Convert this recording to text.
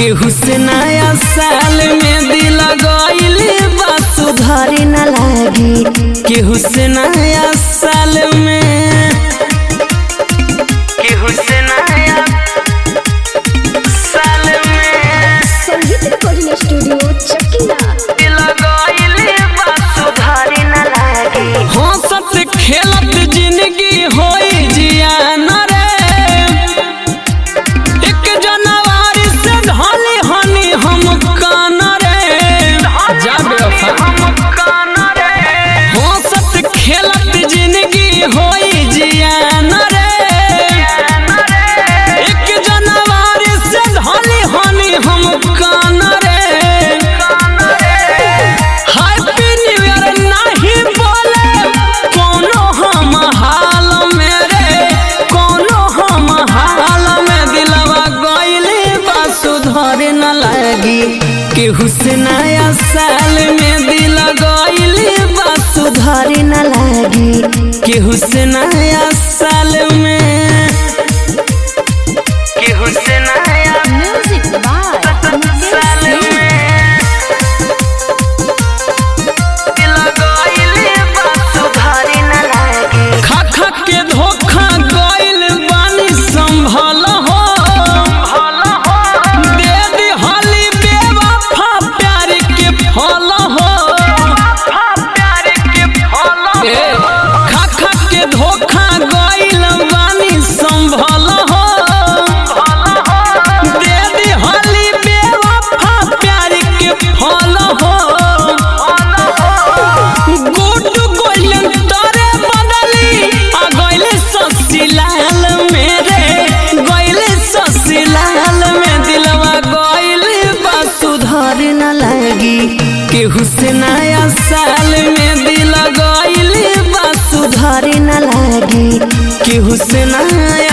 केहू से नया साल में दिल गइल बा सुधारी न लागी केहू से नया साल में केहू से नया साल में संगीत रिकॉर्डिंग स्टूडियो चकिया दिल गइल बा सुधारी न लागी हंसत खेलत जिंदगी होई जियान रे एक जनवरी से ढली हनी हम कान रे जाबे हम कान रे हंसत खेलत जिंदगी होई जियान रे एक जनवरी से ढली हनी हम कान रे हैप्पी न्यू ईयर नहीं बोले कोनो हम हाल में रे कोनो हम हाल में दिलवा गइले बा सुधारे न लागी केहू से नया साल में दिल गइले बा सुधारे न लागी केहू से नया साल में केहू से नया म्यूजिक बाय साल में दिल गइले बा सुधारे न लागी खा खा के धोखा गइल बानी संभल हो दे दी हाली बेवफा प्यार के फल हो खा खा के धोखा गइल बानी संभल हो दे दी हाली बेवफा प्यार के फल हो गुड गोइलन तोरे बदली आ गइले ससीलाल मेरे गइले ससीलाल में दिलवा गइले बा सुधार न लागी केहू से नया साल में दिल गइले बा सुधार न लागी केहू से नया